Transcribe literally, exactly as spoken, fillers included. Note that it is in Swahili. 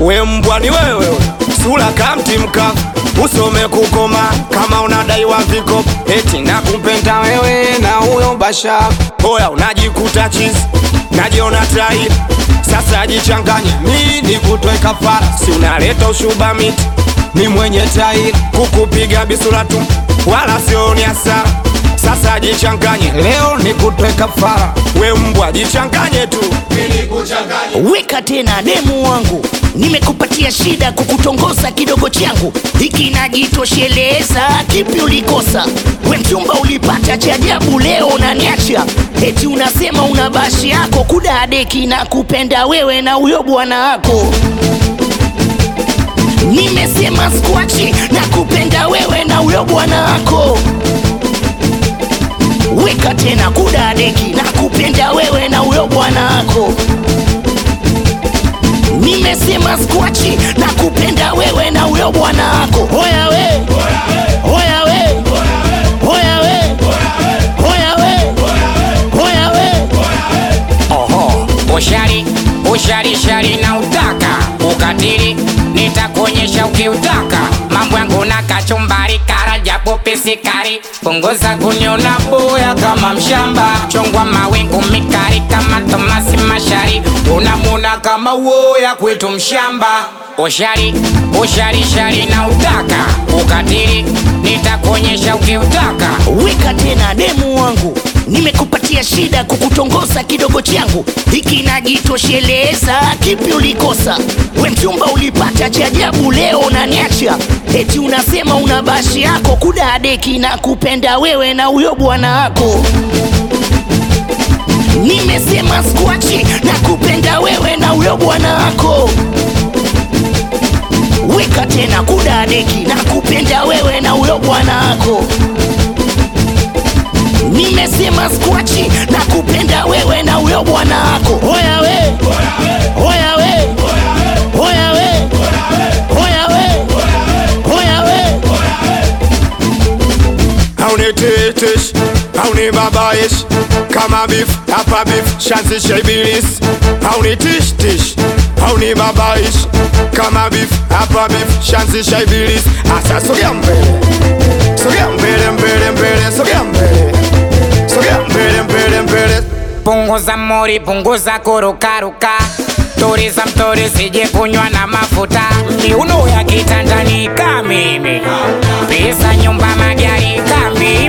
we mbwa ni wewe, sura kamti mka, usome kukoma kama unadaiwa viko. Eti nakupenda wewe na huyo basha, oya unajikuta chizi, najiona tai. Sasa jichanganye nini kutoe kafara, si unaleta ushuba miti, ni mwenye tai. Kukupiga bisura tu wala sioni hasara. Sasa jichanganye leo ni kutoe kafara, we mbwa jichanganye tu. Weka tena demu wangu, nimekupatia shida kukutongoza kidogo changu, hiki najitosheleza. Kipi ulikosa? We mchumba ulipata cha ajabu, leo unaniacha. Eti unasema una bashi yako kudadeki, na kupenda wewe na huyo bwana wako. Nimesema squachi, na kupenda wewe na huyo bwana wako. Weka tena kudadeki, na kupenda wewe na huyo bwana wako. Nimesema squachi, na kupenda wewe na huyo bwana wako. Hoya we, hoya we, hoya we, hoya we, hoya we. Oho, ushari, ushari, shari na utaka ukatili, nitakuonyesha ukiutaka. Mambo yangu na kachumbari, karajabu pisikari, punguza kuniona boya kama mshamba. Chongwa mawingu mikari kama Tomasi Mashari, unamuna kama uoya kwetu mshamba. Ushari, ushari, shari na utaka ukatili, nitakuonyesha ukiutaka. Weka tena demu wangu, nimekupatia shida kukutongoza kidogo changu, hiki najitosheleza. Kipi ulikosa? We mchumba ulipata cha ajabu, leo unaniacha. Eti unasema una bashi yako kudadeki, na kupenda wewe na huyo bwana wako. Nimesema squachi, na kupenda wewe na huyo bwana wako. Weka tena kudadeki, na kupenda wewe na huyo bwana wako. Nimesema squachi, na kupenda wewe na huyo bwana wako. Hoya we, hoya we, hoya we, hoya we, hoya we. Haunitetesh, haunibabayesh, kama beef, hapa beef, shanzisha ibilisi. Haunitish tish, haunibabayesh, kama beef, hapa beef, shanzisha ibilisi. Asa sogea mbele, sogea mbele mbele mbele, sogea mbele, sogea mbele mbele mbele. Punguza mori, punguza kurukaruka, turiza mtori sije kunywa na mafuta. Miuno ya kitandani kamimi, pesa nyumba magari kamimi.